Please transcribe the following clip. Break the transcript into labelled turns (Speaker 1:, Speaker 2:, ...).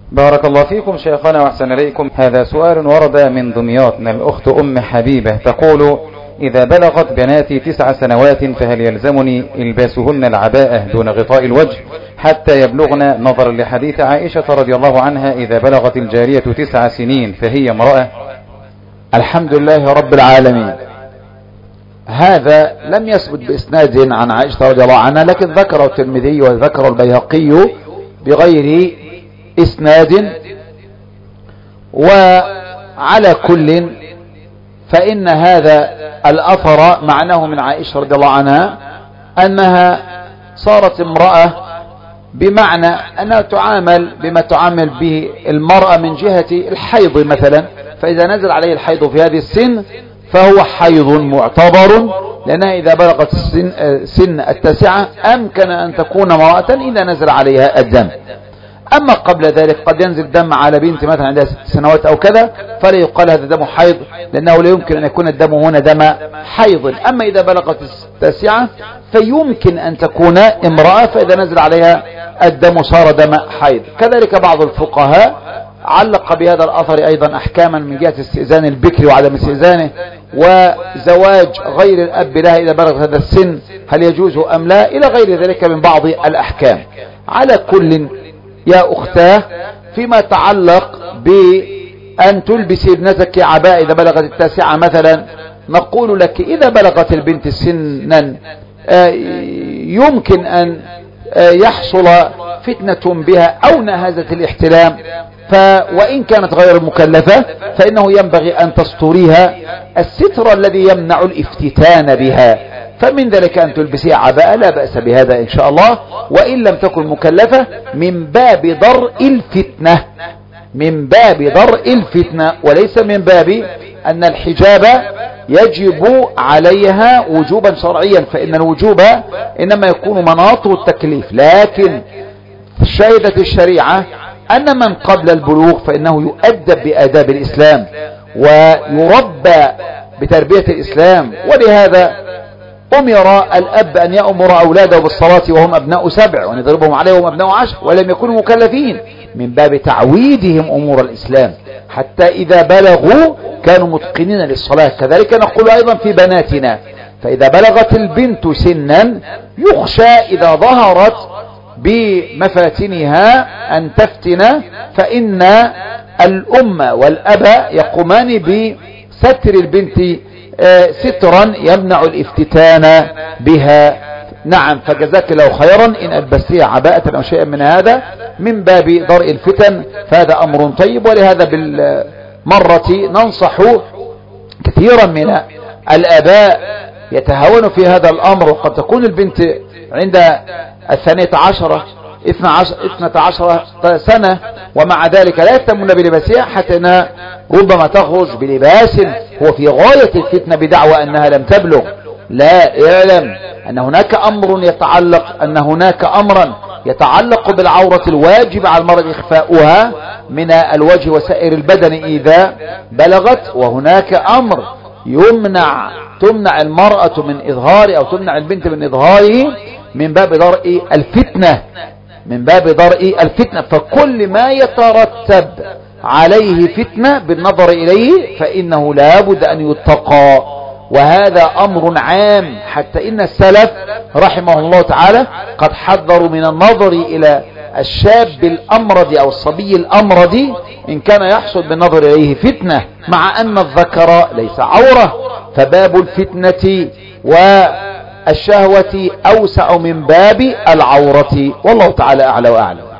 Speaker 1: بارك الله فيكم شيخنا وأحسن إليكم. هذا سؤال ورد من دمياط من الأخت أم حبيبة تقول: إذا بلغت بناتي 9 سنوات فهل يلزمني إلباسهن العباءة دون غطاء الوجه حتى يبلغن، نظرا لحديث عائشة رضي الله عنها: إذا بلغت الجارية 9 سنين فهي امرأة؟
Speaker 2: الحمد لله رب العالمين. هذا لم يثبت بإسناد عن عائشة رضي الله عنها، لكن ذكره الترمذي وذكره البيهقي بغير إسناد. وعلى كل فإن هذا الأثر معناه من عائشة رضي الله عنها أنها صارت امرأة، بمعنى أنها تعامل بما تعامل به المرأة من جهة الحيض مثلا، فإذا نزل عليه الحيض في هذه السن فهو حيض معتبر، لأنها إذا بلغت سن 9 أمكن أن تكون امرأة إذا نزل عليها الدم. أما قبل ذلك قد ينزل دم على بنت مثلا عندها 6 سنوات أو كذا، فلا يقال هذا دم حيض، لأنه لا يمكن أن يكون الدم هنا دم حيض. أما إذا بلغت 9 فيمكن أن تكون امرأة، فإذا نزل عليها الدم صار دم حيض. كذلك بعض الفقهاء علق بهذا الأثر أيضا أحكاما من جهة استئذان البكر وعدم استئذانه، وزواج غير الأب لها إذا بلغت هذا السن هل يجوز أم لا، إلى غير ذلك من بعض الأحكام. على كل يا أختاه، فيما تعلق بأن تلبسي ابنتك عباءة إذا بلغت 9 مثلا، نقول لك إذا بلغت البنت سنا يمكن أن يحصل فتنة بها أو نهزة الاحتلام، وإن كانت غير مكلفة فإنه ينبغي أن تستريها الستر الذي يمنع الافتتان بها، فمن ذلك أن تلبسيها عباءة لا بأس بهذا إن شاء الله، وإن لم تكن مكلفة من باب درء الفتنة، من باب درء الفتنة، وليس من باب أن الحجاب يجب عليها وجوبا شرعيا، فإن الوجوب إنما يكون مناط التكليف. لكن شهدت الشريعة أن من قبل البلوغ فإنه يؤدب بآداب الإسلام ويربى بتربية الإسلام، ولهذا أمر الأب أن يأمر أولاده بالصلاة وهم أبناء 7 وأن يضربهم عليه وهم أبناء 10 ولم يكونوا مكلفين، من باب تعويدهم أمور الإسلام حتى إذا بلغوا كانوا متقنين للصلاة. كذلك نقول أيضا في بناتنا، فإذا بلغت البنت سنا يخشى إذا ظهرت بمفاتنها أن تفتن، فإن الأم والأب يقومان بستر البنت سترا يمنع الافتتان بها. نعم، فجزاك الله خيرا إن ألبستيها عباءة أو شيئا من هذا من باب درء الفتن، فهذا أمر طيب. ولهذا بالمرة ننصح كثيرا من الآباء يتهاون في هذا الأمر، وقد تكون البنت عند 12 سنة ومع ذلك لا يهتمون بلباسها، حتى أنها ربما تخرج بلباس هو في غاية الفتنة بدعوى أنها لم تبلغ. لا، يعلم أن هناك أمرا يتعلق بالعورة الواجب على المرأة إخفاؤها من الوجه وسائر البدن إذا بلغت، وهناك أمر تمنع المرأة من إظهار أو تمنع البنت من إظهاره من باب درء الفتنة، فكل ما يترتب عليه فتنة بالنظر إليه فإنه لا بد أن يتقى، وهذا أمر عام، حتى إن السلف رحمه الله تعالى قد حذروا من النظر إلى الشاب الأمرد أو الصبي الأمرد إن كان يحصل بالنظر إليه فتنة، مع أن الذكر ليس عورة، فباب الفتنة والشهوة أوسع من باب العورة، والله تعالى أعلى وأعلم.